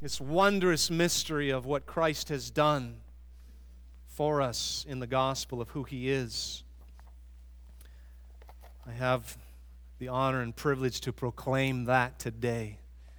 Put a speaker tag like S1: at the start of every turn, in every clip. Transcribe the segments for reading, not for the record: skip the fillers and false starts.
S1: this wondrous mystery of what Christ has done for us in the gospel of who He is. I have the honor and privilege to proclaim that today.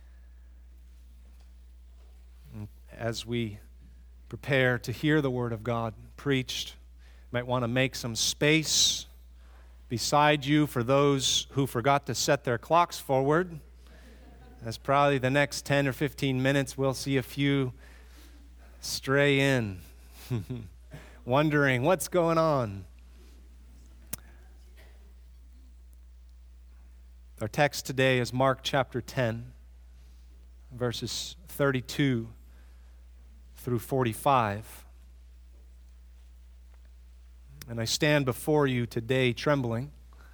S1: As we prepare to hear the Word of God preached, you might want to make some space beside you for those who forgot to set their clocks forward. As probably the next 10 or 15 minutes, we'll see a few stray in, wondering what's going on. Our text today is Mark chapter 10, verses 32 through 45. And I stand before you today trembling.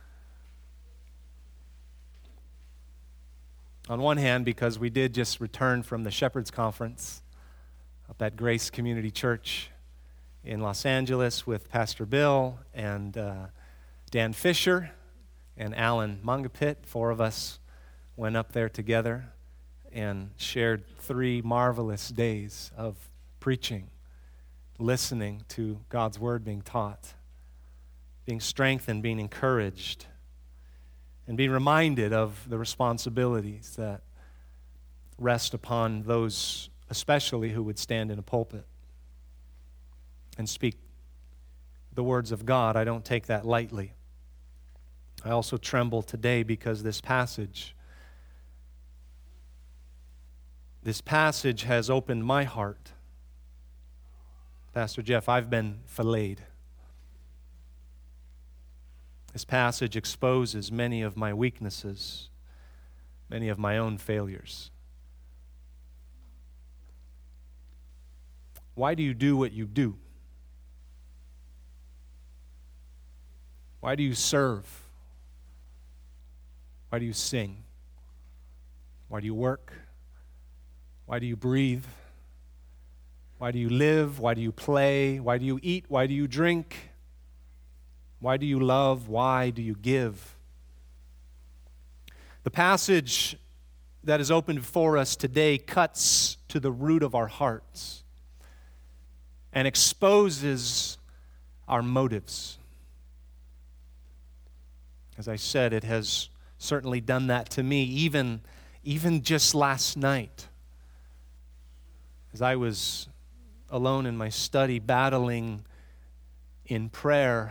S1: On one hand, because we did just return from the Shepherds Conference up at Grace Community Church in Los Angeles with Pastor Bill and Dan Fisher and Alan Mangapit. 4 of us went up there together and shared 3 marvelous days of preaching, listening to God's Word being taught, being strengthened, being encouraged, and being reminded of the responsibilities that rest upon those, especially who would stand in a pulpit and speak the words of God. I don't take that lightly. I also tremble today because this passage has opened my heart. Pastor Jeff, I've been filleted. This passage exposes many of my weaknesses, many of my own failures. Why do you do what you do? Why do you serve? Why do you sing? Why do you work? Why do you breathe? Why do you live? Why do you play? Why do you eat? Why do you drink? Why do you love? Why do you give? The passage that is opened before us today cuts to the root of our hearts and exposes our motives. As I said, it has certainly done that to me, even just last night. As I was alone in my study battling in prayer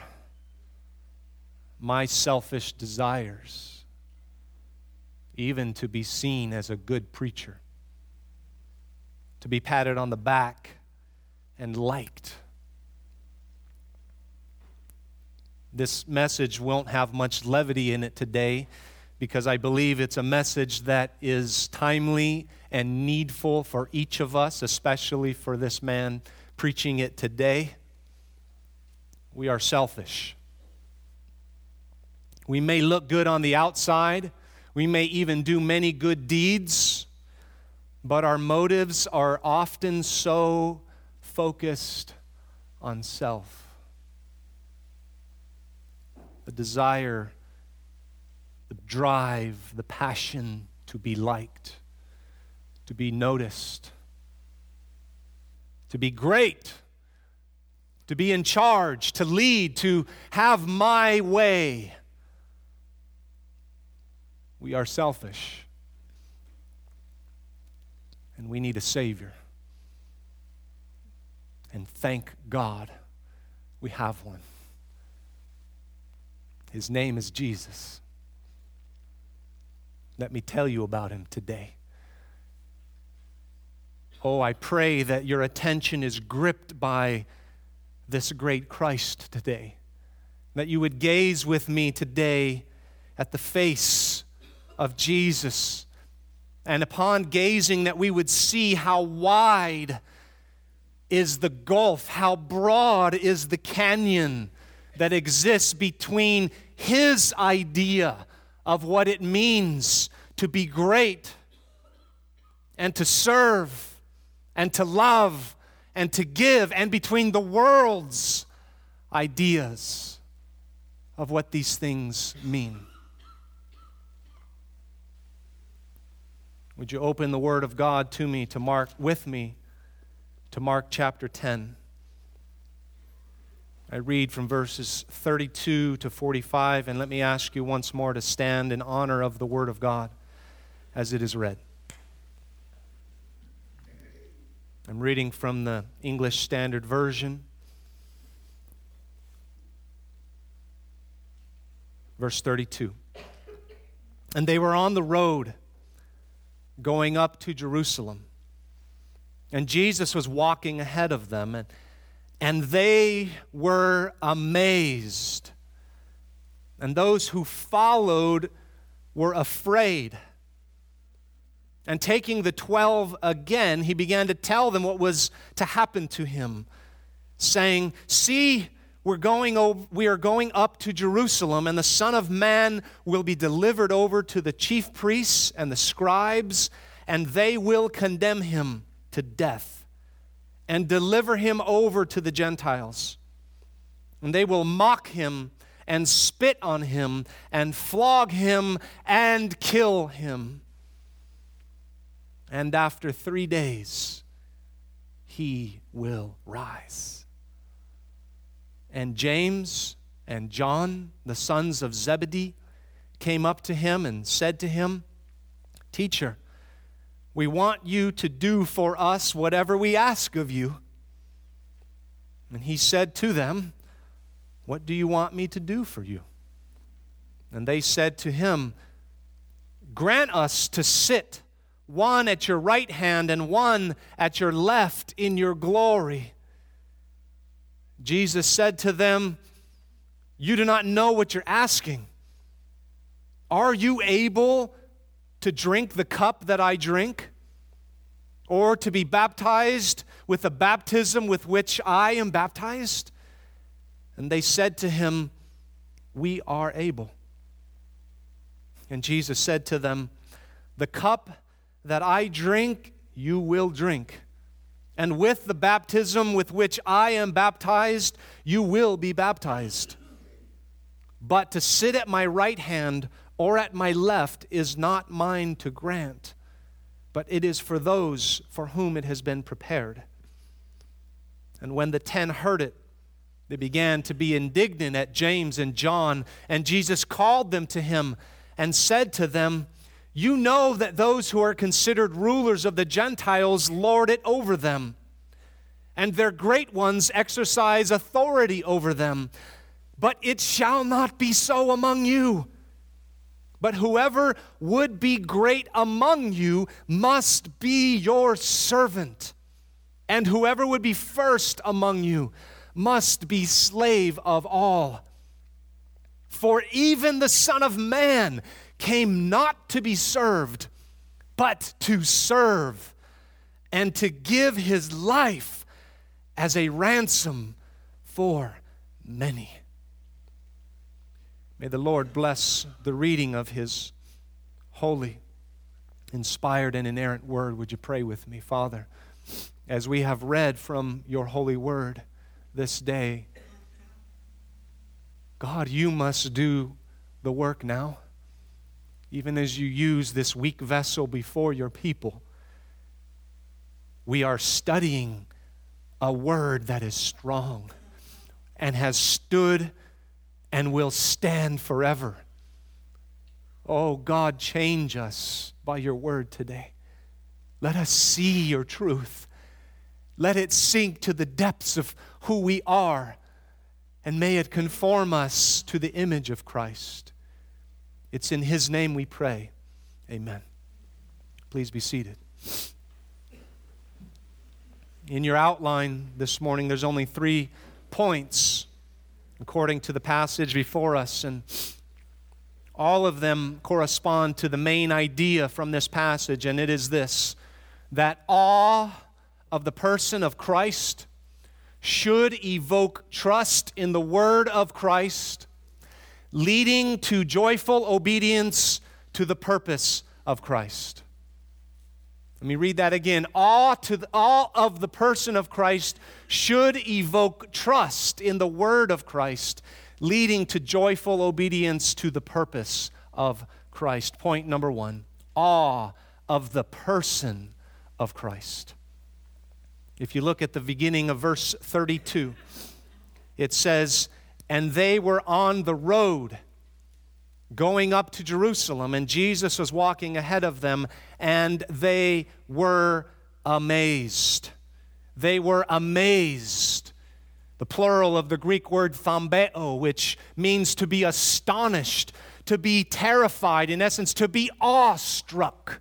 S1: my selfish desires, even to be seen as a good preacher, to be patted on the back and liked. This message won't have much levity in it today because I believe it's a message that is timely and needful for each of us, especially for this man preaching it today. We are selfish. We may look good on the outside. We may even do many good deeds, but our motives are often so focused on self. The desire, the drive, the passion to be liked, to be noticed, to be great, to be in charge, to lead, to have my way. We are selfish, and we need a Savior. And thank God we have one. His name is Jesus. Let me tell you about Him today. Oh, I pray that your attention is gripped by this great Christ today, that you would gaze with me today at the face of Jesus, and upon gazing that we would see how wide is the gulf, how broad is the canyon that exists between His idea of what it means to be great and to serve and to love and to give, and between the world's ideas of what these things mean. Would you open the Word of God to me, with me, to Mark chapter 10. I read from verses 32 to 45, and let me ask you once more to stand in honor of the Word of God as it is read. I'm reading from the English Standard Version. Verse 32. And they were on the road going up to Jerusalem. And Jesus was walking ahead of them, and they were amazed. And those who followed were afraid. And taking the 12 again, he began to tell them what was to happen to him, saying, "See, we are going up to Jerusalem, and the Son of Man will be delivered over to the chief priests and the scribes, and they will condemn him to death and deliver him over to the Gentiles. And they will mock him and spit on him and flog him and kill him. And after 3 days, he will rise." And James and John, the sons of Zebedee, came up to him and said to him, "Teacher, we want you to do for us whatever we ask of you." And he said to them, "What do you want me to do for you?" And they said to him, "Grant us to sit, one at your right hand and one at your left in your glory." Jesus said to them, "You do not know what you're asking. Are you able to drink the cup that I drink, or to be baptized with the baptism with which I am baptized?" And they said to him, "We are able." And Jesus said to them, "The cup that I drink, you will drink. And with the baptism with which I am baptized, you will be baptized. But to sit at my right hand or at my left is not mine to grant, but it is for those for whom it has been prepared." And when the 10 heard it, they began to be indignant at James and John. And Jesus called them to him and said to them, "You know that those who are considered rulers of the Gentiles lord it over them, and their great ones exercise authority over them. But it shall not be so among you. But whoever would be great among you must be your servant. And whoever would be first among you must be slave of all. For even the Son of Man came not to be served, but to serve, and to give his life as a ransom for many." May the Lord bless the reading of his holy, inspired, and inerrant word. Would you pray with me? Father, as we have read from your holy word this day, God, you must do the work now. Even as you use this weak vessel before your people, we are studying a word that is strong and has stood and will stand forever. Oh God, change us by your word today. Let us see your truth. Let it sink to the depths of who we are, and may it conform us to the image of Christ. It's in his name we pray. Amen. Please be seated. In your outline this morning, there's only 3 points according to the passage before us, and all of them correspond to the main idea from this passage, and it is this: that awe of the person of Christ should evoke trust in the word of Christ, leading to joyful obedience to the purpose of Christ. Let me read that again. Awe of the person of Christ should evoke trust in the word of Christ, leading to joyful obedience to the purpose of Christ. Point number 1, awe of the person of Christ. If you look at the beginning of verse 32, it says, "And they were on the road going up to Jerusalem, and Jesus was walking ahead of them, and they were amazed." They were amazed. The plural of the Greek word thambeo, which means to be astonished, to be terrified, in essence, to be awestruck.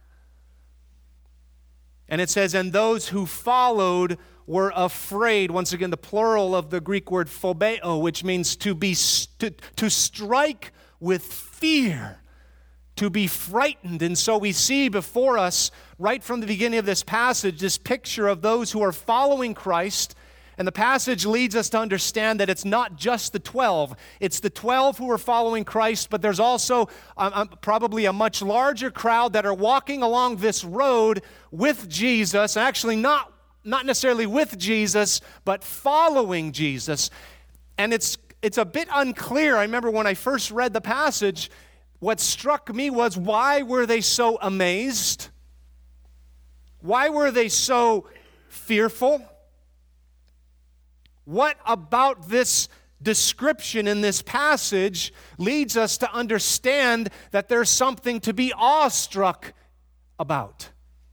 S1: And it says, "And those who followed were afraid." Once again, the plural of the Greek word phobeo, which means to strike with fear, to be frightened. And so we see before us, right from the beginning of this passage, this picture of those who are following Christ. And the passage leads us to understand that it's not just the 12. It's the 12 who are following Christ, but there's also probably a much larger crowd that are walking along this road with Jesus. Actually, not necessarily with Jesus, but following Jesus. And it's a bit unclear. I remember when I first read the passage, what struck me was, why were they so amazed? Why were they so fearful? What about this description in this passage leads us to understand that there's something to be awestruck about?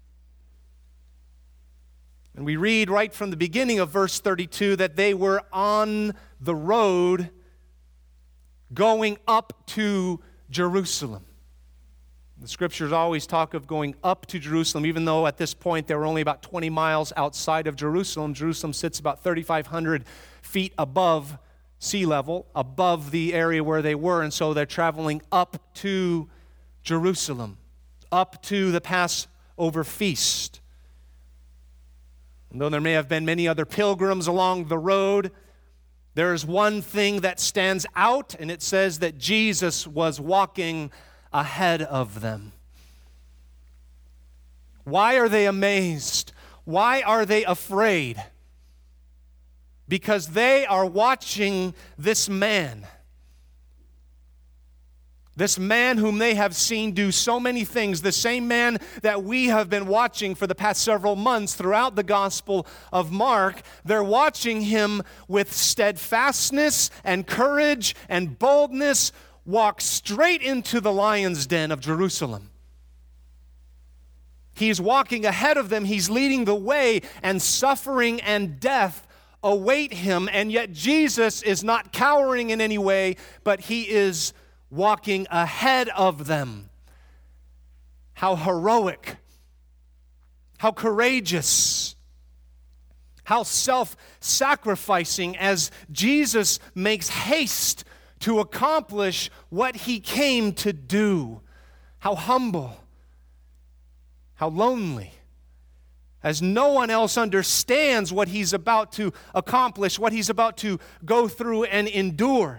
S1: And we read right from the beginning of verse 32 that they were on the road going up to Jerusalem. The scriptures always talk of going up to Jerusalem, even though at this point they were only about 20 miles outside of Jerusalem. Jerusalem sits about 3,500 feet above sea level, above the area where they were, and so they're traveling up to Jerusalem, up to the Passover feast. And though there may have been many other pilgrims along the road, there is one thing that stands out, and it says that Jesus was walking ahead of them. Why are they amazed? Why are they afraid? Because they are watching this man. This man whom they have seen do so many things, the same man that we have been watching for the past several months throughout the Gospel of Mark. They're watching him with steadfastness and courage and boldness walk straight into the lion's den of Jerusalem. He's walking ahead of them, he's leading the way, and suffering and death await him, and yet Jesus is not cowering in any way, but he is walking ahead of them. How heroic, how courageous, how self-sacrificing as Jesus makes haste to accomplish what he came to do. How humble, how lonely, as no one else understands what he's about to accomplish, what he's about to go through and endure.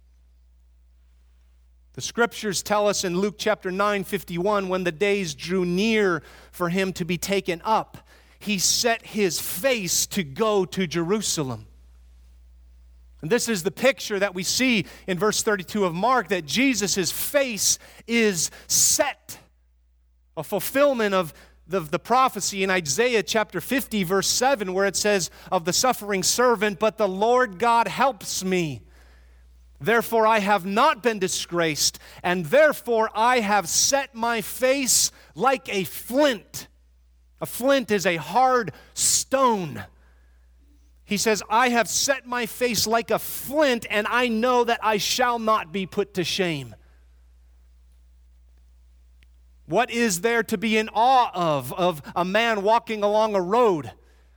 S1: The scriptures tell us in Luke chapter 9:51, when the days drew near for him to be taken up, he set his face to go to Jerusalem. And this is the picture that we see in verse 32 of Mark, that Jesus' face is set. A fulfillment of the prophecy in Isaiah chapter 50, verse 7, where it says of the suffering servant, "But the Lord God helps me. Therefore I have not been disgraced, and therefore I have set my face like a flint." A flint is a hard stone. He says, "I have set my face like a flint, and I know that I shall not be put to shame." What is there to be in awe of a man walking along a road?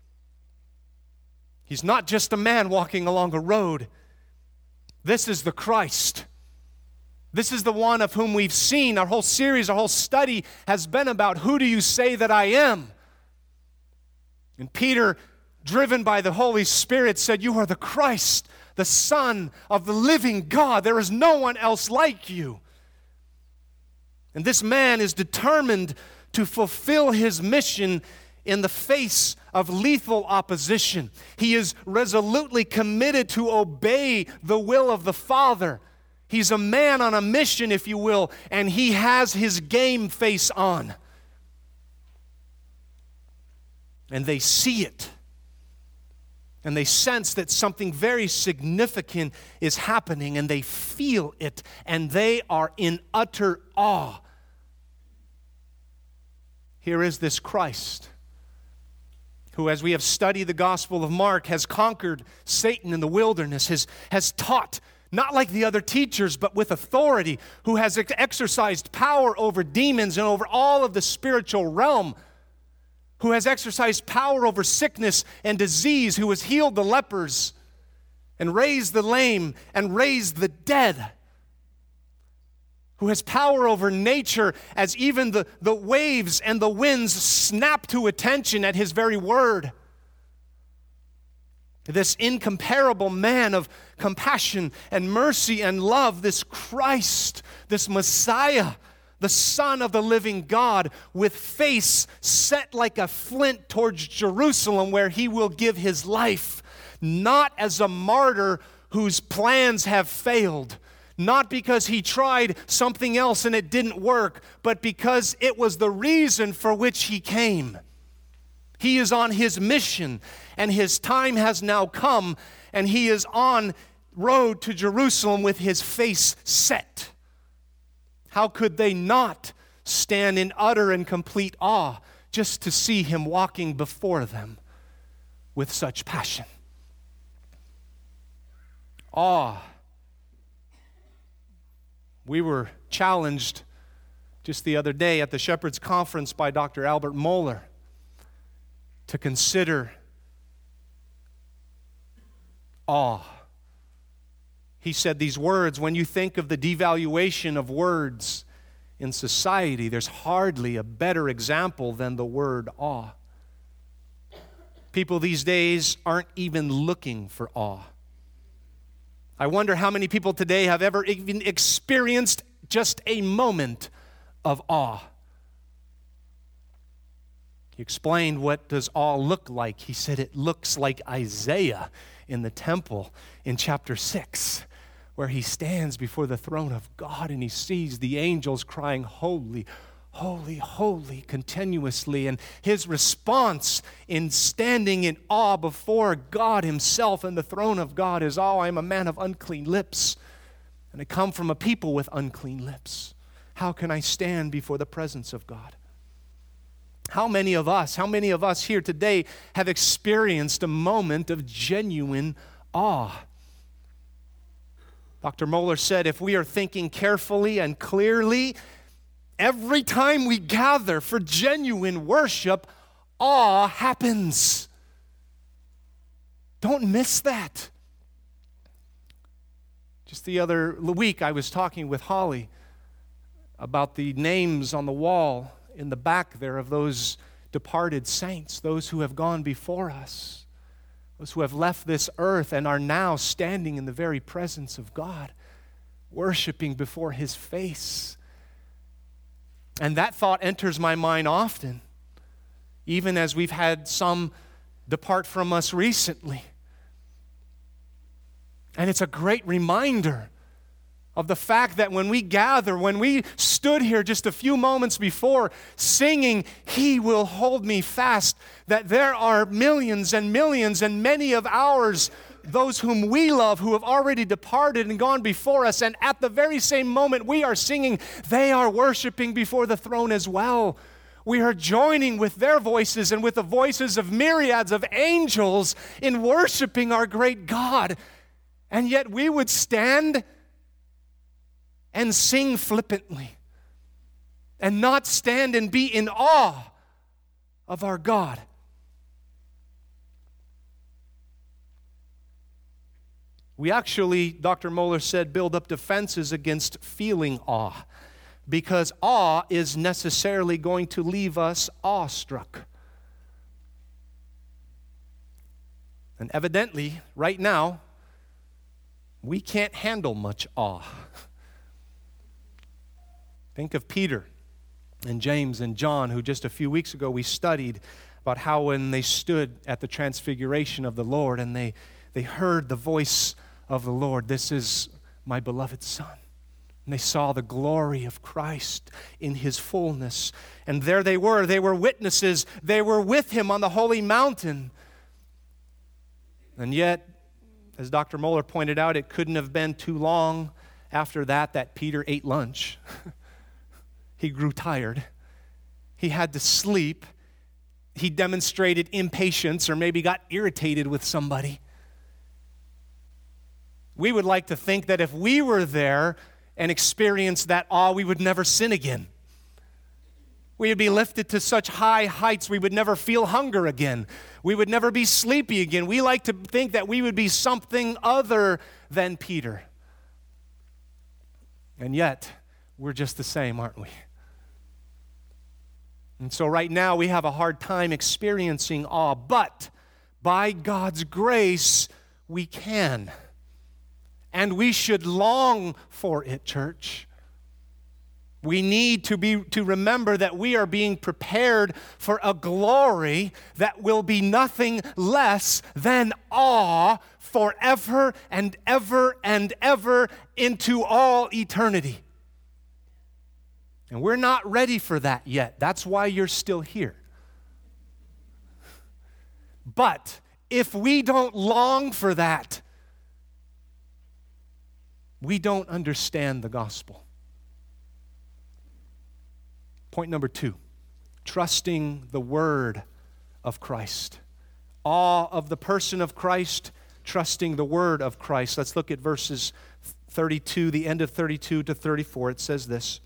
S1: He's not just a man walking along a road. This is the Christ. This is the one of whom we've seen. Our whole series, our whole study has been about, who do you say that I am? And Peter, driven by the Holy Spirit, said, "You are the Christ, the Son of the living God. There is no one else like you." And this man is determined to fulfill his mission in the face of lethal opposition. He is resolutely committed to obey the will of the Father. He's a man on a mission, if you will, and he has his game face on. and they see it. And they sense that something very significant is happening, and they feel it, and they are in utter awe. Here is this Christ, who, as we have studied the Gospel of Mark, has conquered Satan in the wilderness, has taught, not like the other teachers, but with authority, who has exercised power over demons and over all of the spiritual realm, who has exercised power over sickness and disease, who has healed the lepers and raised the lame and raised the dead, who has power over nature as even the waves and the winds snap to attention at his very word. This incomparable man of compassion and mercy and love, this Christ, this Messiah, the Son of the living God, with face set like a flint towards Jerusalem, where he will give his life, not as a martyr whose plans have failed, not because he tried something else and it didn't work, but because it was the reason for which he came. He is on his mission, and his time has now come, and he is on road to Jerusalem with his face set. How could they not stand in utter and complete awe just to see him walking before them with such passion? Awe. We were challenged just the other day at the Shepherd's Conference by Dr. Albert Mohler to consider awe. He said these words: when you think of the devaluation of words in society, there's hardly a better example than the word awe. People these days aren't even looking for awe. I wonder how many people today have ever even experienced just a moment of awe. He explained, what does awe look like? He said it looks like Isaiah in the temple in chapter 6, where he stands before the throne of God and he sees the angels crying, "Holy, holy, holy," continuously. And his response in standing in awe before God himself and the throne of God is, "Oh, I'm a man of unclean lips, and I come from a people with unclean lips. How can I stand before the presence of God?" How many of us here today have experienced a moment of genuine awe? Dr. Mohler said, if we are thinking carefully and clearly, every time we gather for genuine worship, awe happens. Don't miss that. Just the other week, I was talking with Holly about the names on the wall in the back there of those departed saints, those who have gone before us, those who have left this earth and are now standing in the very presence of God, worshiping before his face. And that thought enters my mind often, even as we've had some depart from us recently. And it's a great reminder of the fact that when we gather, when we stood here just a few moments before singing, "He will hold me fast," that there are millions and millions and many of ours, those whom we love, who have already departed and gone before us, and at the very same moment we are singing, they are worshiping before the throne as well. We are joining with their voices and with the voices of myriads of angels in worshiping our great God. And yet we would stand and sing flippantly and not stand and be in awe of our God. We actually, Dr. Mohler said, build up defenses against feeling awe, because awe is necessarily going to leave us awestruck. And evidently, right now, we can't handle much awe. Think of Peter and James and John, who just a few weeks ago we studied about how when they stood at the transfiguration of the Lord and they heard the voice of the Lord, "This is my beloved Son. And they saw the glory of Christ in his fullness. And there they were witnesses. They were with him on the holy mountain. And yet, as Dr. Moeller pointed out, it couldn't have been too long after that Peter ate lunch. He grew tired. He had to sleep. He demonstrated impatience or maybe got irritated with somebody. We would like to think that if we were there and experienced that awe, we would never sin again. We would be lifted to such high heights, we would never feel hunger again. We would never be sleepy again. We like to think that we would be something other than Peter. And yet, we're just the same, aren't we? And so right now, we have a hard time experiencing awe, but by God's grace, we can. And we should long for it, church. We need to remember that we are being prepared for a glory that will be nothing less than awe forever and ever and ever into all eternity. And we're not ready for that yet. That's why you're still here. But if we don't long for that, we don't understand the gospel. Point number 2, trusting the word of Christ. Awe of the person of Christ, trusting the word of Christ. Let's look at verses 32, the end of 32 to 34. It says this.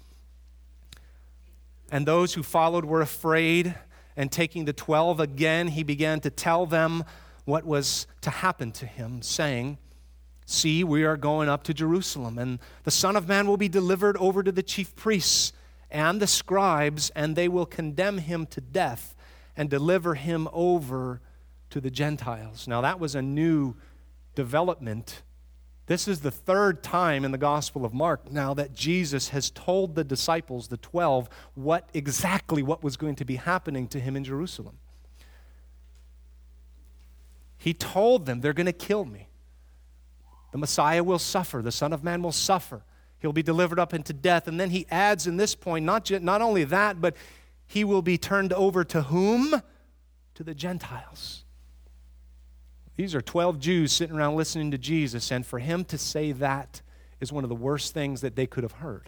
S1: And those who followed were afraid, and taking the 12 again, he began to tell them what was to happen to him, saying, See, we are going up to Jerusalem, and the Son of Man will be delivered over to the chief priests and the scribes, and they will condemn him to death and deliver him over to the Gentiles. Now, that was a new development. This is the third time in the Gospel of Mark now that Jesus has told the disciples, the 12, what was going to be happening to him in Jerusalem. He told them, they're going to kill me. The Messiah will suffer. The Son of Man will suffer. He'll be delivered up into death. And then he adds in this point, not only that, but he will be turned over to whom? To the Gentiles. These are 12 Jews sitting around listening to Jesus, and for him to say that is one of the worst things that they could have heard.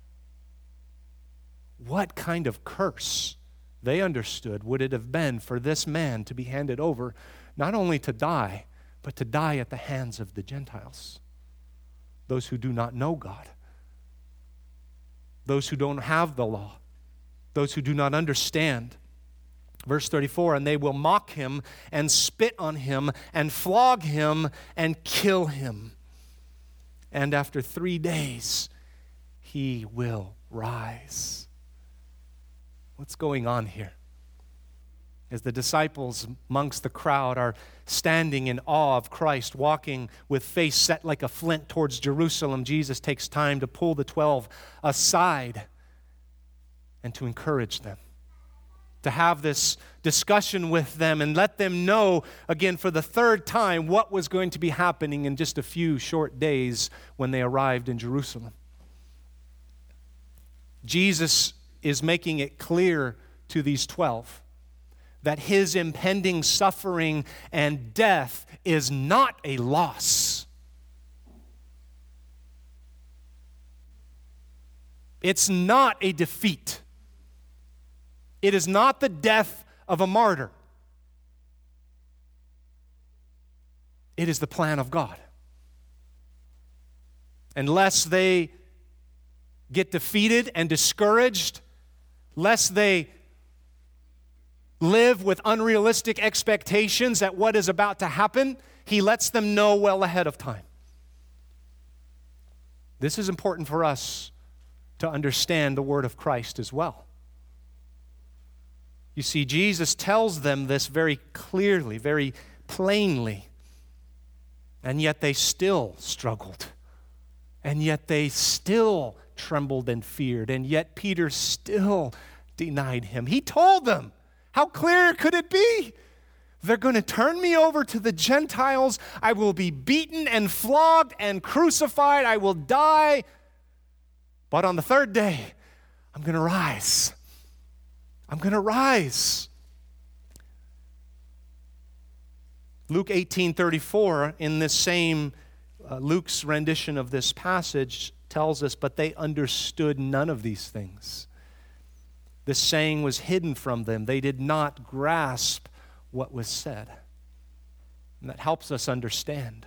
S1: What kind of curse, they understood, would it have been for this man to be handed over, not only to die, but to die at the hands of the Gentiles, those who do not know God, those who don't have the law, those who do not understand. Verse 34, and they will mock him and spit on him and flog him and kill him. And after 3 days, he will rise. What's going on here? As the disciples amongst the crowd are standing in awe of Christ, walking with face set like a flint towards Jerusalem, Jesus takes time to pull the 12 aside and to encourage them, to have this discussion with them and let them know, again, for the third time, what was going to be happening in just a few short days when they arrived in Jerusalem. Jesus is making it clear to these 12 that his impending suffering and death is not a loss. It's not a defeat. It is not the death of a martyr. It is the plan of God. Unless they get defeated and discouraged, lest they live with unrealistic expectations at what is about to happen, he lets them know well ahead of time. This is important for us to understand the word of Christ as well. You see, Jesus tells them this very clearly, very plainly, and yet they still struggled, and yet they still trembled and feared, and yet Peter still denied him. He told them, how clear could it be? They're going to turn me over to the Gentiles. I will be beaten and flogged and crucified. I will die. But on the third day, I'm going to rise. I'm going to rise. Luke 18:34, in this same Luke's rendition of this passage, tells us, but they understood none of these things. This saying was hidden from them. They did not grasp what was said. And that helps us understand.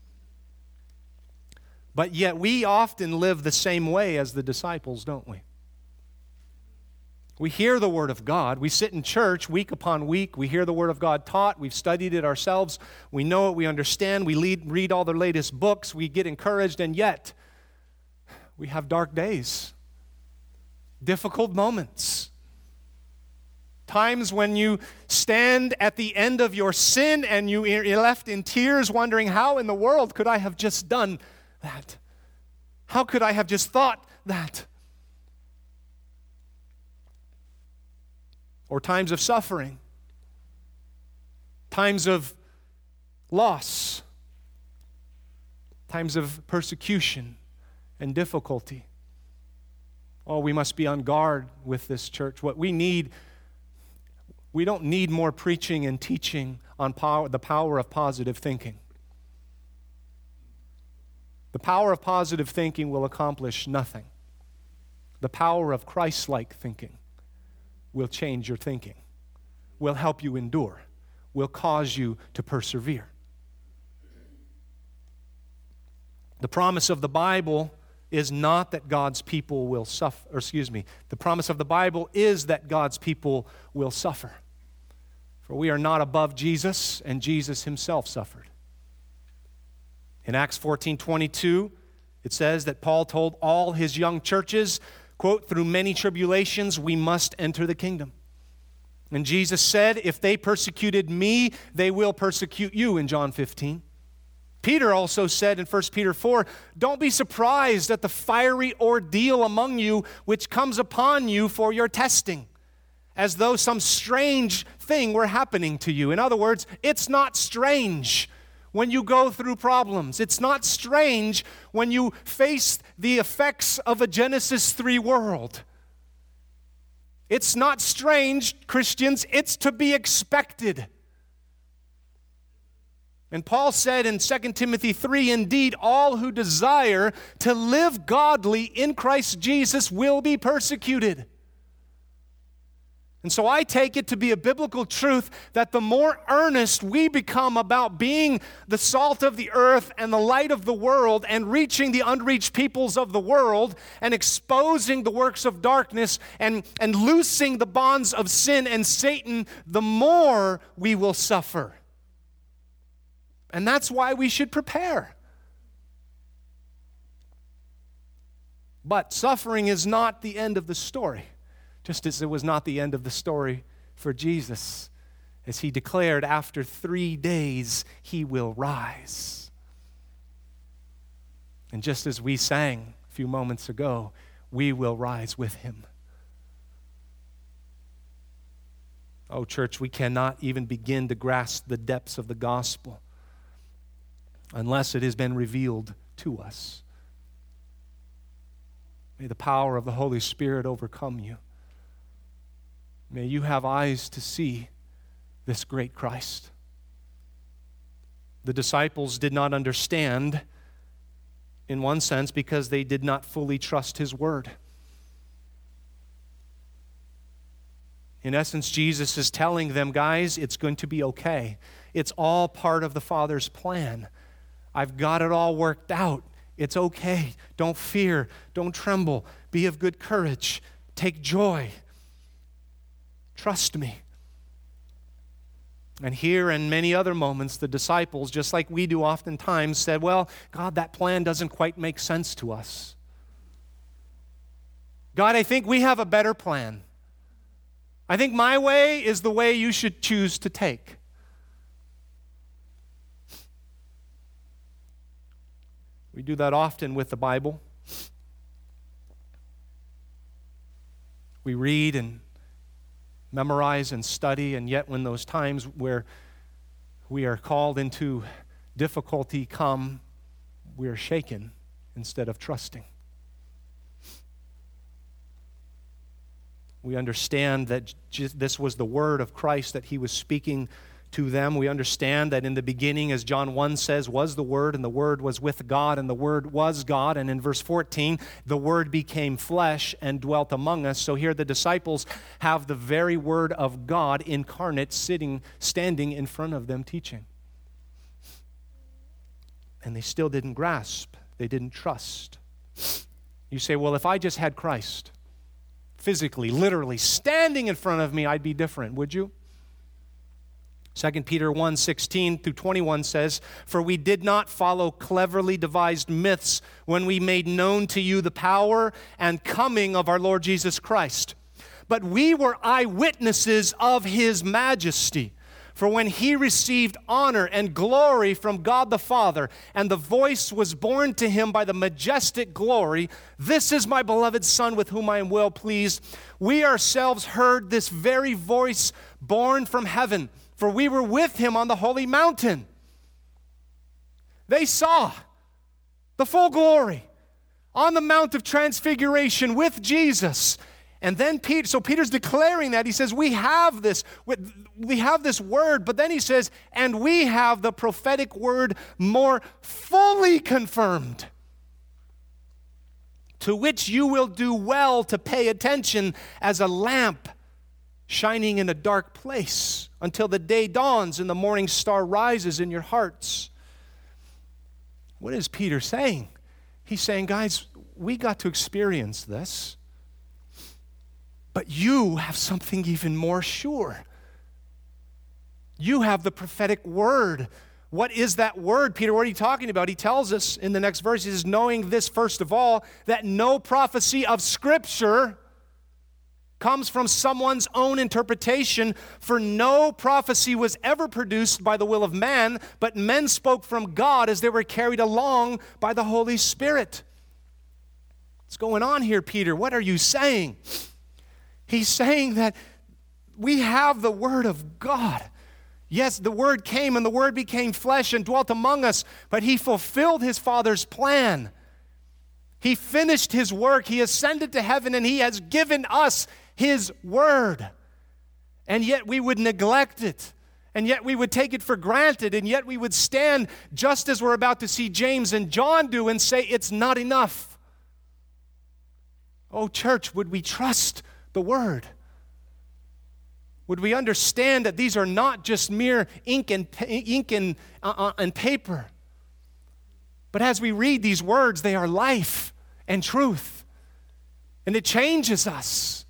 S1: But yet we often live the same way as the disciples, don't we? We hear the Word of God. We sit in church week upon week. We hear the Word of God taught. We've studied it ourselves. We know it. We understand. We read all the latest books. We get encouraged. And yet, we have dark days, difficult moments, times when you stand at the end of your sin and you're left in tears wondering, how in the world could I have just done that? How could I have just thought that? Or times of suffering, times of loss, times of persecution and difficulty. Oh, we must be on guard with this church. What we need, we don't need more preaching and teaching on the power of positive thinking. The power of positive thinking will accomplish nothing. The power of Christ-like thinking will change your thinking, will help you endure, will cause you to persevere. The promise of the Bible is not that God's people will suffer, the promise of the Bible is that God's people will suffer. For we are not above Jesus, and Jesus himself suffered. In Acts 14:22, it says that Paul told all his young churches, quote, through many tribulations we must enter the kingdom. And Jesus said, if they persecuted me, they will persecute you, in John 15. Peter also said in 1 Peter 4, don't be surprised at the fiery ordeal among you which comes upon you for your testing, as though some strange thing were happening to you. In other words, it's not strange when you go through problems. It's not strange when you face the effects of a Genesis 3 world. It's not strange, Christians, it's to be expected. And Paul said in 2 Timothy 3, indeed, all who desire to live godly in Christ Jesus will be persecuted. And so I take it to be a biblical truth that the more earnest we become about being the salt of the earth and the light of the world and reaching the unreached peoples of the world and exposing the works of darkness and loosing the bonds of sin and Satan, the more we will suffer. And that's why we should prepare. But suffering is not the end of the story. Just as it was not the end of the story for Jesus, as he declared, after 3 days he will rise. And just as we sang a few moments ago, we will rise with him. Oh, church, we cannot even begin to grasp the depths of the gospel unless it has been revealed to us. May the power of the Holy Spirit overcome you. May you have eyes to see this great Christ. The disciples did not understand, in one sense, because they did not fully trust his word. In essence, Jesus is telling them, guys, it's going to be okay. It's all part of the Father's plan. I've got it all worked out. It's okay. Don't fear. Don't tremble. Be of good courage. Take joy. Trust me. And here and many other moments, the disciples, just like we do oftentimes, said, well, God, that plan doesn't quite make sense to us. God, I think we have a better plan. I think my way is the way you should choose to take. We do that often with the Bible. We read and memorize and study, and yet when those times where we are called into difficulty come, we are shaken instead of trusting. We understand that this was the word of Christ that he was speaking to them. We understand that in the beginning, as John 1 says, was the Word, and the Word was with God, and the Word was God. And in verse 14, the Word became flesh and dwelt among us. So here the disciples have the very Word of God incarnate standing in front of them teaching. And they still didn't grasp. They didn't trust. You say, well, if I just had Christ physically, literally standing in front of me, I'd be different, would you? 2 Peter 1:16-21 says, "For we did not follow cleverly devised myths when we made known to you the power and coming of our Lord Jesus Christ. But we were eyewitnesses of his majesty. For when he received honor and glory from God the Father, and the voice was borne to him by the majestic glory, 'This is my beloved Son with whom I am well pleased,' we ourselves heard this very voice borne from heaven. For we were with him on the holy mountain." They saw the full glory on the Mount of Transfiguration with Jesus. And then Peter's declaring that. He says, we have this word, but then he says, and we have the prophetic word more fully confirmed, to which you will do well to pay attention as a lamp shining in a dark place until the day dawns and the morning star rises in your hearts. What is Peter saying? He's saying, guys, we got to experience this, but you have something even more sure. You have the prophetic word. What is that word, Peter? What are you talking about? He tells us in the next verse, he says, knowing this first of all, that no prophecy of Scripture comes from someone's own interpretation, for no prophecy was ever produced by the will of man, but men spoke from God as they were carried along by the Holy Spirit. What's going on here, Peter? What are you saying? He's saying that we have the Word of God. Yes, the Word came and the Word became flesh and dwelt among us, but He fulfilled His Father's plan. He finished His work. He ascended to heaven, and He has given us His Word. And yet we would neglect it. And yet we would take it for granted. And yet we would stand just as we're about to see James and John do and say, it's not enough. Oh, church, would we trust the Word? Would we understand that these are not just mere ink and paper? But as we read these words, they are life and truth. And it changes us.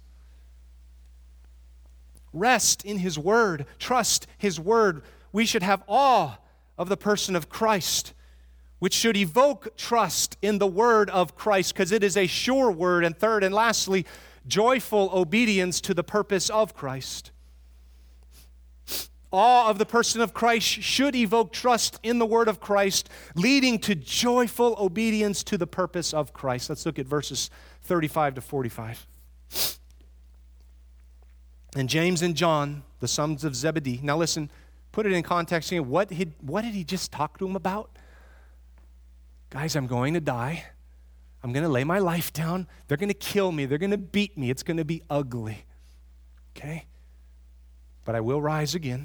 S1: Rest in His Word. Trust His Word. We should have awe of the person of Christ, which should evoke trust in the Word of Christ, because it is a sure word. And third and lastly, joyful obedience to the purpose of Christ. Awe of the person of Christ should evoke trust in the Word of Christ, leading to joyful obedience to the purpose of Christ. Let's look at verses 35 to 45. And James and John, the sons of Zebedee. Now listen, put it in context here. What did he just talk to him about? Guys, I'm going to die. I'm going to lay my life down. They're going to kill me. They're going to beat me. It's going to be ugly. Okay? But I will rise again.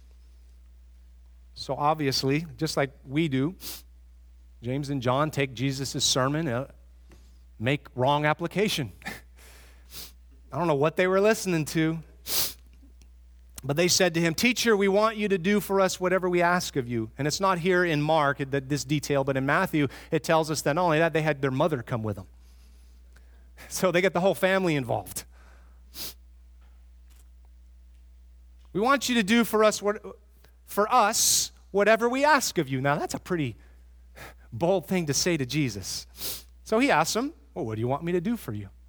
S1: So obviously, just like we do, James and John take Jesus' sermon, make wrong application. I don't know what they were listening to, but they said to him, "Teacher, we want you to do for us whatever we ask of you." And it's not here in Mark, this detail, but in Matthew, it tells us that not only that, they had their mother come with them. So they get the whole family involved. "We want you to do for us whatever we ask of you." Now, that's a pretty bold thing to say to Jesus. So he asks him, "Well, what do you want me to do for you?"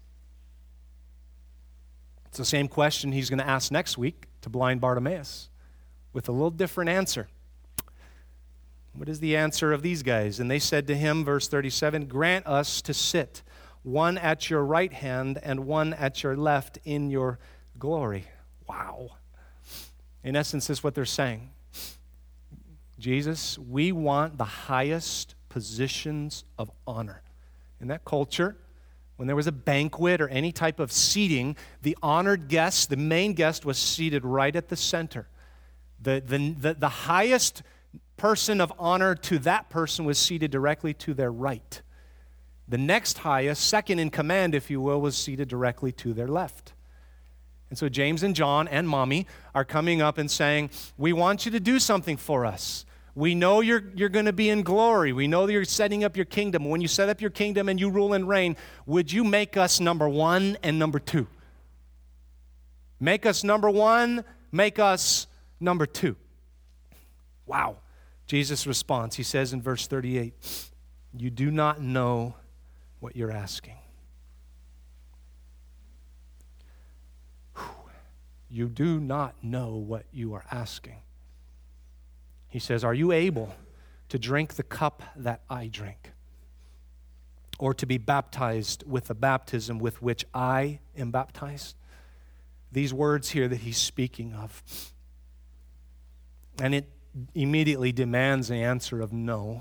S1: It's the same question he's going to ask next week to blind Bartimaeus with a little different answer. What is the answer of these guys? "And they said to him," verse 37, "Grant us to sit, one at your right hand and one at your left in your glory." Wow. In essence, this is what they're saying. Jesus, we want the highest positions of honor. In that culture, when there was a banquet or any type of seating, the honored guest, the main guest, was seated right at the center. The highest person of honor to that person was seated directly to their right. The next highest, second in command, if you will, was seated directly to their left. And so James and John and Mommy are coming up and saying, we want you to do something for us. We know you're going to be in glory. We know that you're setting up your kingdom. When you set up your kingdom and you rule and reign, would you make us number one and number two? Make us number one, make us number two. Wow. Jesus' response, he says in verse 38, you do not know what you're asking. You do not know what you are asking. He says, are you able to drink the cup that I drink? Or to be baptized with the baptism with which I am baptized? These words here that he's speaking of. And it immediately demands the answer of no.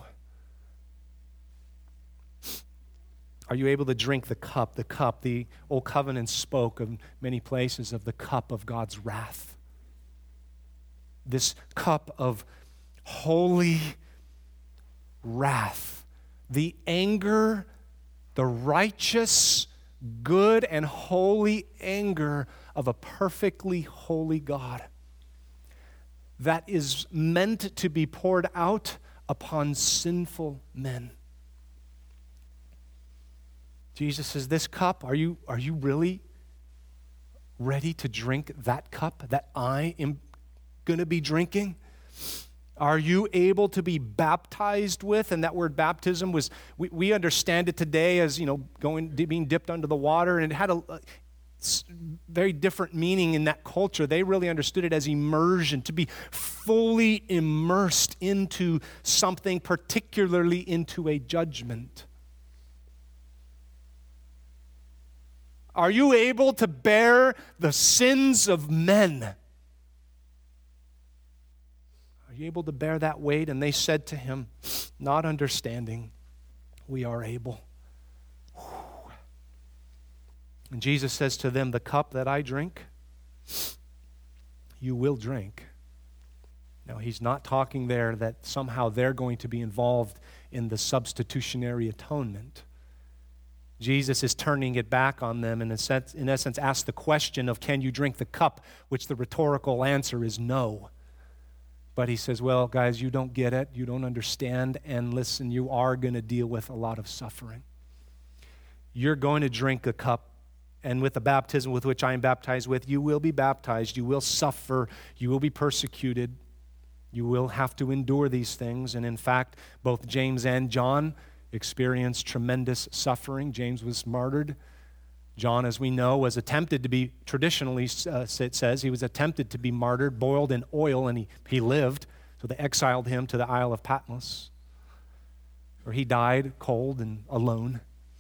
S1: Are you able to drink the cup? The cup, the Old Covenant spoke of many places of the cup of God's wrath. This cup of holy wrath. The anger, the righteous, good, and holy anger of a perfectly holy God that is meant to be poured out upon sinful men. Jesus says, this cup, are you really ready to drink that cup that I am going to be drinking? Are you able to be baptized with? And that word baptism was, we understand it today as, being dipped under the water, and it had a very different meaning in that culture. They really understood it as immersion, to be fully immersed into something, particularly into a judgment. Are you able to bear the sins of men? Are you able to bear that weight? And they said to him, not understanding, we are able. And Jesus says to them, the cup that I drink, you will drink. Now, he's not talking there that somehow they're going to be involved in the substitutionary atonement. Jesus is turning it back on them and in essence asks the question of, can you drink the cup? Which the rhetorical answer is no. But he says, well, guys, you don't get it. You don't understand. And listen, you are going to deal with a lot of suffering. You're going to drink the cup, and with the baptism with which I am baptized with, you will be baptized. You will suffer. You will be persecuted. You will have to endure these things. And in fact, both James and John experienced tremendous suffering. James was martyred. John, as we know, was attempted to be, traditionally it says, he was attempted to be martyred, boiled in oil, and he lived. So they exiled him to the Isle of Patmos, where he died cold and alone.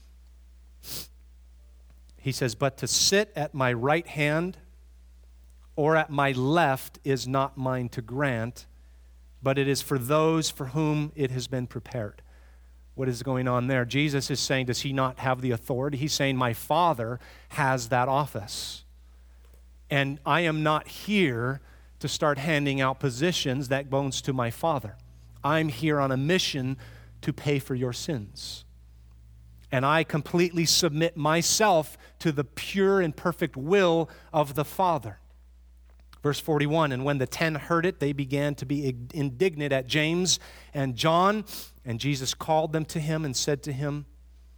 S1: He says, but to sit at my right hand or at my left is not mine to grant, but it is for those for whom it has been prepared. What is going on there? Jesus is saying, does he not have the authority? He's saying, my Father has that office. And I am not here to start handing out positions that belongs to my Father. I'm here on a mission to pay for your sins. And I completely submit myself to the pure and perfect will of the Father. Verse 41, and when the 10 heard it, they began to be indignant at James and John, and Jesus called them to him and said to him,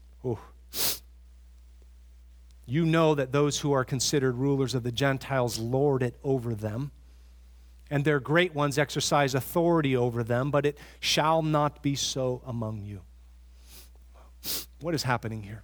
S1: you know that those who are considered rulers of the Gentiles lord it over them, and their great ones exercise authority over them, but it shall not be so among you. What is happening here?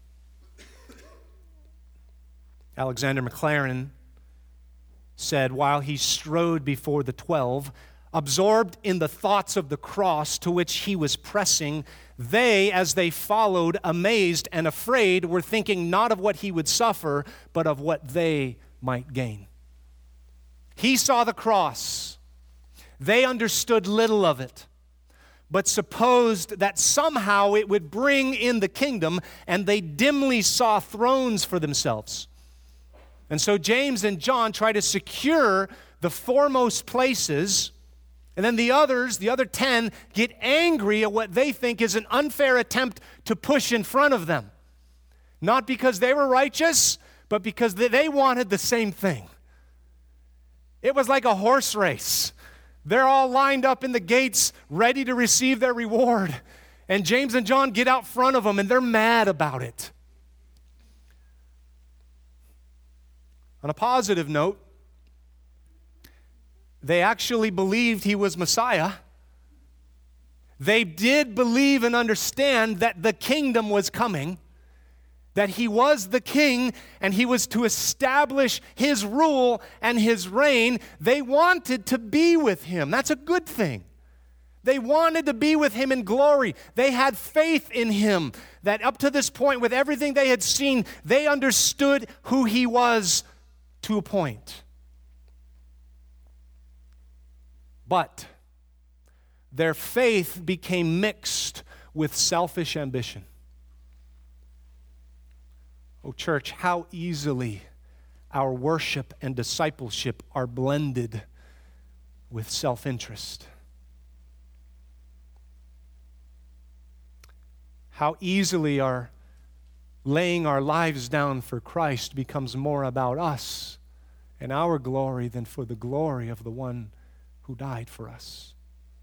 S1: Alexander Maclaren said, while he strode before the 12, absorbed in the thoughts of the cross to which he was pressing, they, as they followed, amazed and afraid, were thinking not of what he would suffer, but of what they might gain. He saw the cross. They understood little of it. but supposed that somehow it would bring in the kingdom, and they dimly saw thrones for themselves. And so James and John try to secure the foremost places, and then the other 10, get angry at what they think is an unfair attempt to push in front of them. Not because they were righteous, but because they wanted the same thing. It was like a horse race. They're all lined up in the gates, ready to receive their reward. And James and John get out front of them, and they're mad about it. On a positive note, they actually believed he was Messiah. They did believe and understand that the kingdom was coming, that he was the king and he was to establish his rule and his reign. They wanted to be with him. That's a good thing. They wanted to be with him in glory. They had faith in him, that up to this point, with everything they had seen, they understood who he was to a point. But their faith became mixed with selfish ambition. Oh, church, how easily our worship and discipleship are blended with self-interest. How easily our laying our lives down for Christ becomes more about us and our glory than for the glory of the one who died for us.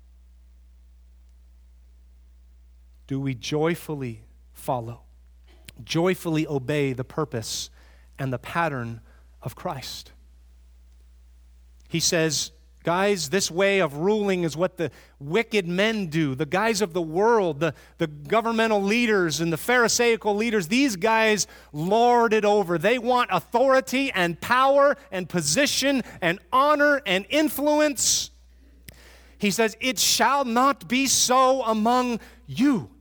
S1: Do we joyfully follow, joyfully obey the purpose and the pattern of Christ? He says, guys, this way of ruling is what the wicked men do. The guys of the world, the governmental leaders and the Pharisaical leaders, these guys lord it over. They want authority and power and position and honor and influence. He says, it shall not be so among you.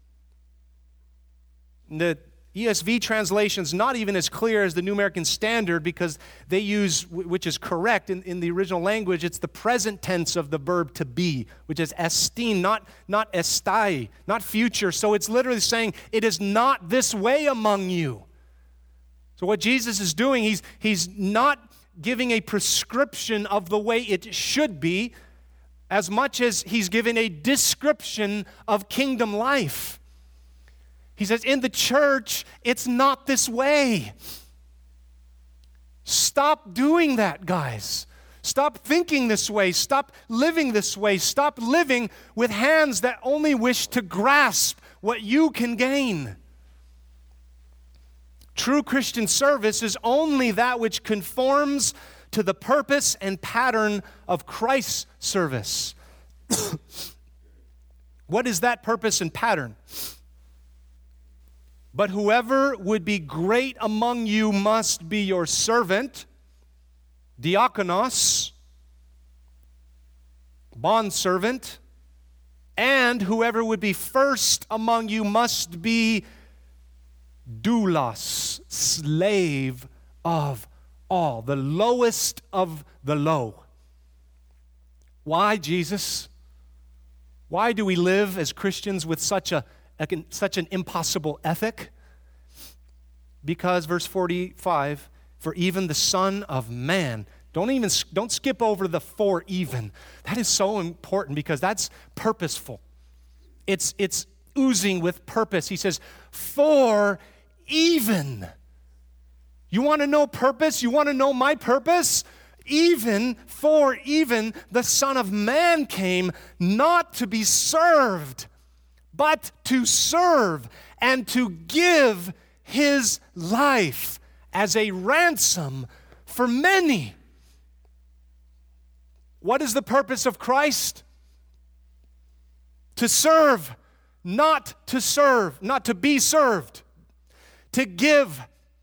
S1: The ESV translation is not even as clear as the New American Standard, because they use, which is correct in the original language, it's the present tense of the verb to be, which is estin, not estai, not future. So it's literally saying, it is not this way among you. So what Jesus is doing, he's not giving a prescription of the way it should be, as much as he's giving a description of kingdom life. He says, in the church, it's not this way. Stop doing that, guys. Stop thinking this way. Stop living this way. Stop living with hands that only wish to grasp what you can gain. True Christian service is only that which conforms to the purpose and pattern of Christ's service. What is that purpose and pattern? But whoever would be great among you must be your servant, diakonos, bondservant, and whoever would be first among you must be doulos, slave of all, the lowest of the low. Why, Jesus? Why do we live as Christians with such an impossible ethic? Because verse 45, for even the Son of Man, don't skip over the for even. That is so important because that's purposeful. It's oozing with purpose. He says, for even. You want to know purpose? You want to know my purpose? Even the Son of Man came not to be served, but to serve and to give his life as a ransom for many. What is the purpose of Christ? To serve, not to be served. To give.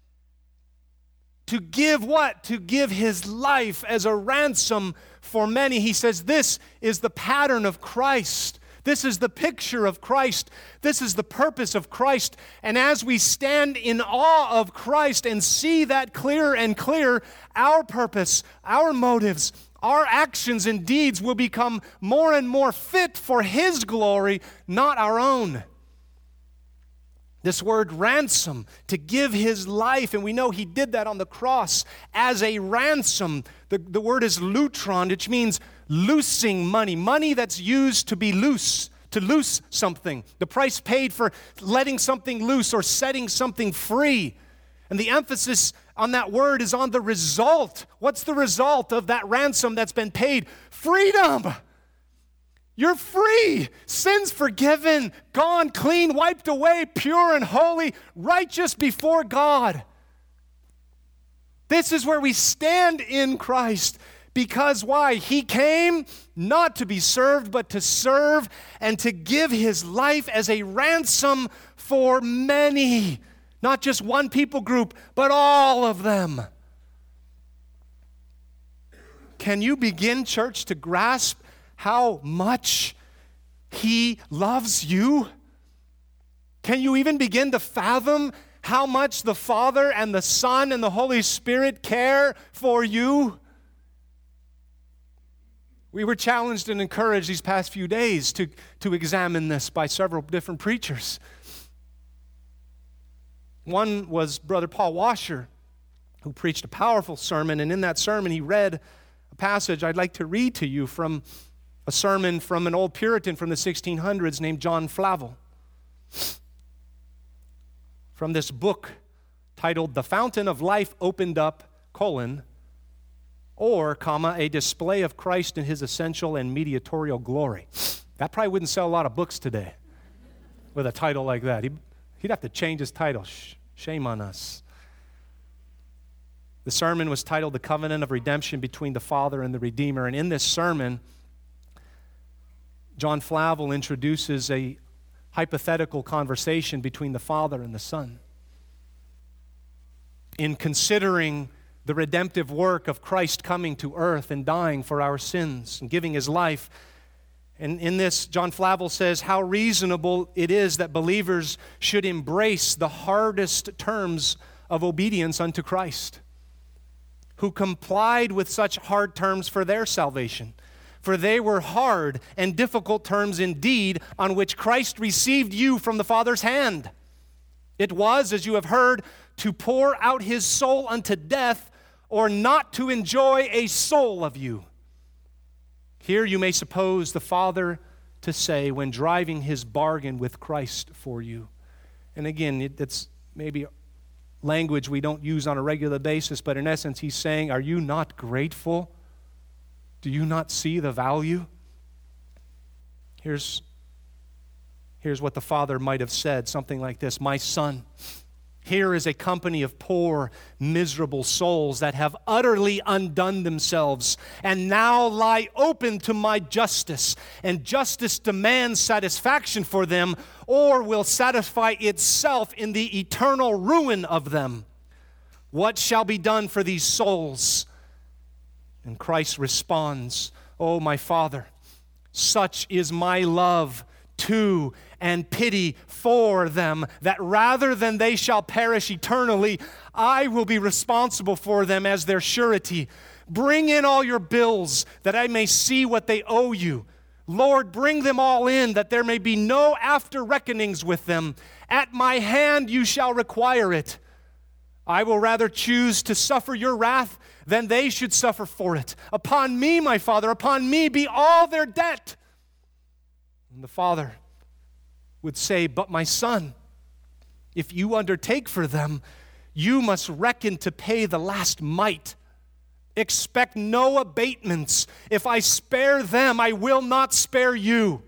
S1: To give what? To give his life as a ransom for many. He says this is the pattern of Christ. This is the picture of Christ. This is the purpose of Christ. And as we stand in awe of Christ and see that clearer and clearer, our purpose, our motives, Our actions and deeds will become more and more fit for His glory, not our own. This word ransom, to give His life, and we know He did that on the cross as a ransom. The word is lutron, which means loosing money, money that's used to be loose, to loose something. The price paid for letting something loose or setting something free. And the emphasis on that word is on the result. What's the result of that ransom that's been paid? Freedom. You're free. Sins forgiven, gone clean, wiped away, pure and holy, righteous before God. This is where we stand in Christ. Because why? He came not to be served, but to serve and to give His life as a ransom for many. Not just one people group, but all of them. Can you begin, church, to grasp how much He loves you? Can you even begin to fathom how much the Father and the Son and the Holy Spirit care for you? We were challenged and encouraged these past few days to examine this by several different preachers. One was Brother Paul Washer, who preached a powerful sermon, and in that sermon he read a passage I'd like to read to you from a sermon from an old Puritan from the 1600s named John Flavel. From this book titled The Fountain of Life Opened Up, or, a display of Christ in His essential and mediatorial glory. That probably wouldn't sell a lot of books today with a title like that. He'd have to change his title. Shame on us. The sermon was titled The Covenant of Redemption Between the Father and the Redeemer. And in this sermon, John Flavel introduces a hypothetical conversation between the Father and the Son. In considering the redemptive work of Christ coming to earth and dying for our sins and giving His life. And in this, John Flavel says how reasonable it is that believers should embrace the hardest terms of obedience unto Christ, who complied with such hard terms for their salvation. For they were hard and difficult terms indeed, on which Christ received you from the Father's hand. It was, as you have heard, to pour out His soul unto death, or not to enjoy a soul of you. Here you may suppose the Father to say when driving His bargain with Christ for you. And again, that's maybe language we don't use on a regular basis, but in essence He's saying, are you not grateful? Do you not see the value? Here's what the Father might have said, something like this: my Son, here is a company of poor, miserable souls that have utterly undone themselves and now lie open to my justice. And justice demands satisfaction for them, or will satisfy itself in the eternal ruin of them. What shall be done for these souls? And Christ responds, oh, my Father, such is my love to and pity for them, that rather than they shall perish eternally, I will be responsible for them as their surety. Bring in all your bills, that I may see what they owe you. Lord, bring them all in, that there may be no after reckonings with them. At my hand you shall require it. I will rather choose to suffer your wrath than they should suffer for it. Upon me, my Father, upon me be all their debt. And the Father would say, but my Son, if you undertake for them, you must reckon to pay the last mite. Expect no abatements. If I spare them, I will not spare you.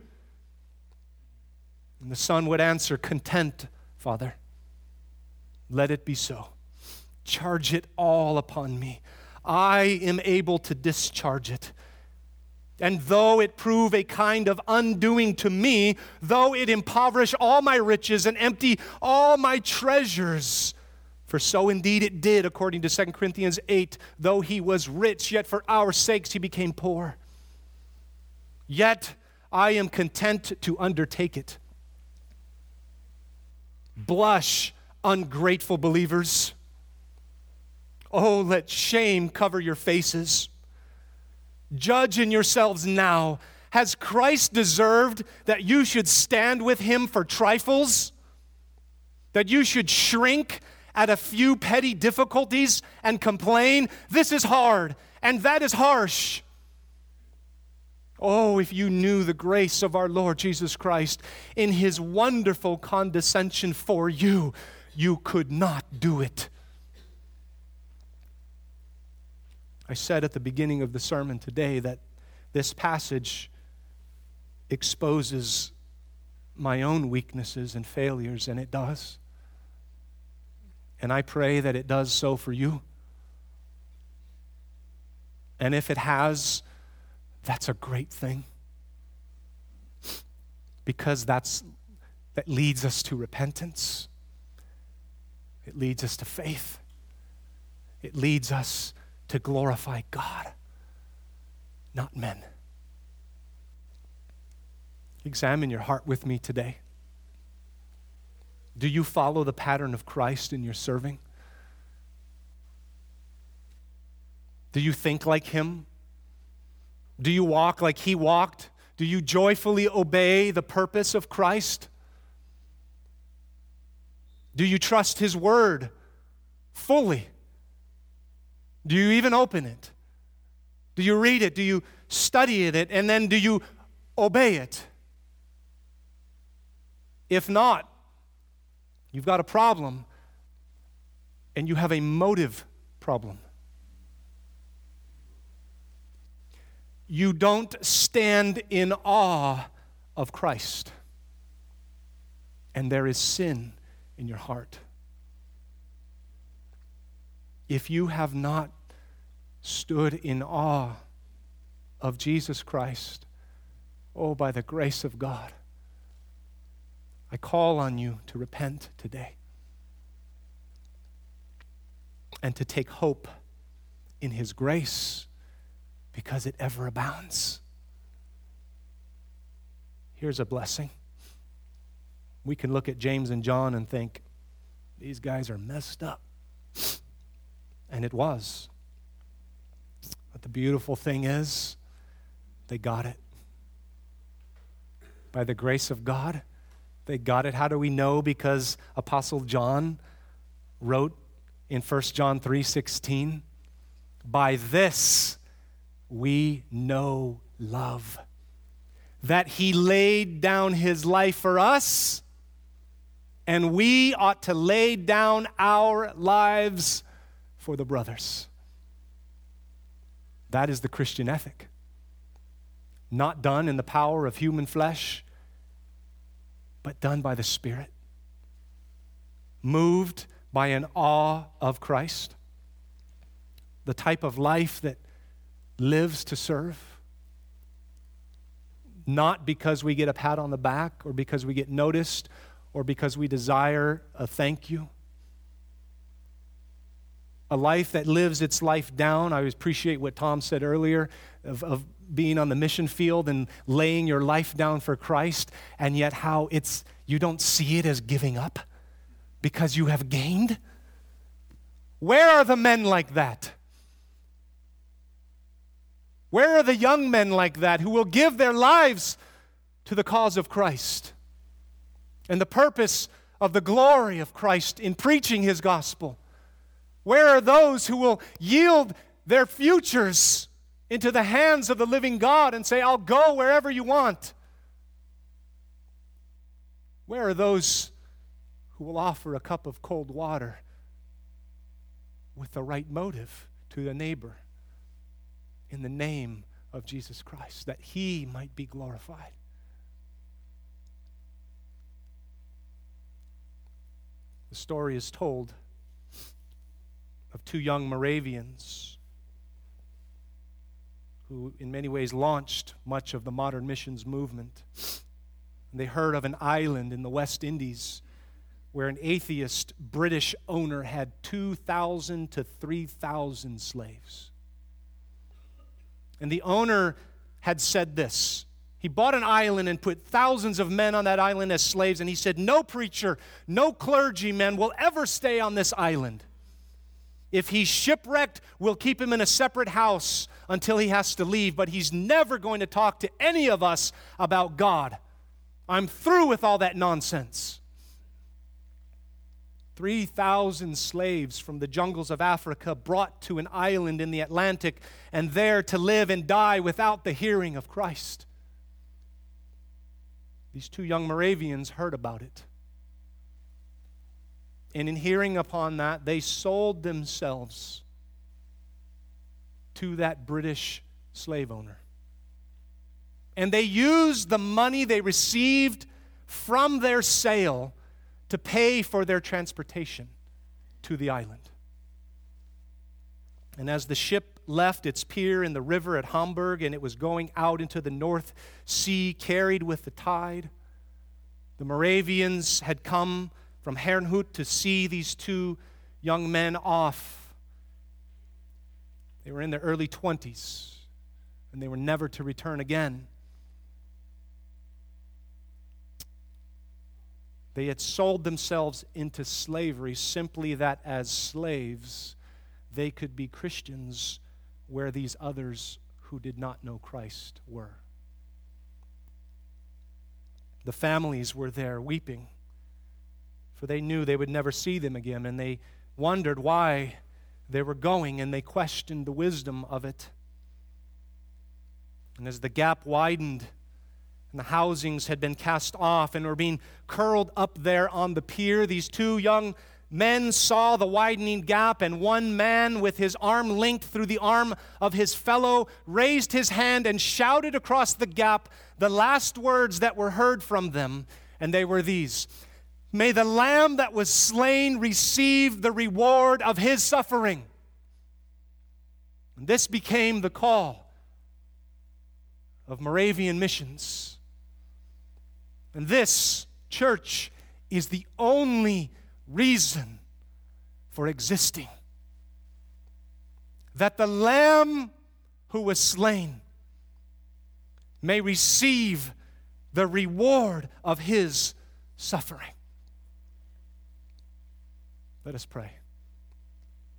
S1: And the Son would answer, content, Father, let it be so. Charge it all upon me. I am able to discharge it. And though it prove a kind of undoing to me, though it impoverish all my riches and empty all my treasures, for so indeed it did, according to 2 Corinthians 8, though He was rich, yet for our sakes He became poor. Yet I am content to undertake it. Blush, ungrateful believers. Oh, let shame cover your faces. Judge in yourselves now. Has Christ deserved that you should stand with him for trifles? That you should shrink at a few petty difficulties and complain? This is hard, and that is harsh. Oh, if you knew the grace of our Lord Jesus Christ in his wonderful condescension for you, you could not do it. I said at the beginning of the sermon today that this passage exposes my own weaknesses and failures, and it does. And I pray that it does so for you. And if it has, that's a great thing. Because that leads us to repentance. It leads us to faith. It leads us to glorify God, not men. Examine your heart with me today. Do you follow the pattern of Christ in your serving? Do you think like him? Do you walk like he walked? Do you joyfully obey the purpose of Christ? Do you trust his word fully? Do you even open it? Do you read it? Do you study it? And then do you obey it? If not, you've got a problem, and you have a motive problem. You don't stand in awe of Christ, and there is sin in your heart. If you have not stood in awe of Jesus Christ, oh, by the grace of God, I call on you to repent today and to take hope in his grace because it ever abounds. Here's a blessing. We can look at James and John and think, these guys are messed up. And it was. But the beautiful thing is, they got it. By the grace of God, they got it. How do we know? Because Apostle John wrote in 1 John 3:16, by this we know love, that he laid down his life for us, and we ought to lay down our lives for the brothers. That is the Christian ethic. Not done in the power of human flesh, but done by the Spirit. Moved by an awe of Christ. The type of life that lives to serve. Not because we get a pat on the back, or because we get noticed, or because we desire a thank you. A life that lives its life down. I appreciate what Tom said earlier of being on the mission field and laying your life down for Christ, and yet how you don't see it as giving up because you have gained. Where are the men like that? Where are the young men like that who will give their lives to the cause of Christ and the purpose of the glory of Christ in preaching his gospel? Where are those who will yield their futures into the hands of the living God and say, I'll go wherever you want? Where are those who will offer a cup of cold water with the right motive to the neighbor in the name of Jesus Christ, that he might be glorified? The story is told of two young Moravians who in many ways launched much of the modern missions movement. And they heard of an island in the West Indies where an atheist British owner had 2,000 to 3,000 slaves. And the owner had said this. He bought an island and put thousands of men on that island as slaves, and he said, no preacher, no clergyman will ever stay on this island. If he's shipwrecked, we'll keep him in a separate house until he has to leave, but he's never going to talk to any of us about God. I'm through with all that nonsense. 3,000 slaves from the jungles of Africa brought to an island in the Atlantic, and there to live and die without the hearing of Christ. These two young Moravians heard about it. And in hearing upon that, they sold themselves to that British slave owner. And they used the money they received from their sale to pay for their transportation to the island. And as the ship left its pier in the river at Hamburg and it was going out into the North Sea, carried with the tide, the Moravians had come from Herrnhut to see these two young men off. They were in their early 20s, and they were never to return again. They had sold themselves into slavery simply that as slaves they could be Christians where these others who did not know Christ were. The families were there weeping, for they knew they would never see them again, and they wondered why they were going, and they questioned the wisdom of it. And as the gap widened, and the housings had been cast off and were being curled up there on the pier, these two young men saw the widening gap, and one man with his arm linked through the arm of his fellow raised his hand and shouted across the gap the last words that were heard from them, and they were these: "May the Lamb that was slain receive the reward of his suffering." And this became the call of Moravian missions. And this, church, is the only reason for existing. That the Lamb who was slain may receive the reward of his suffering. Let us pray.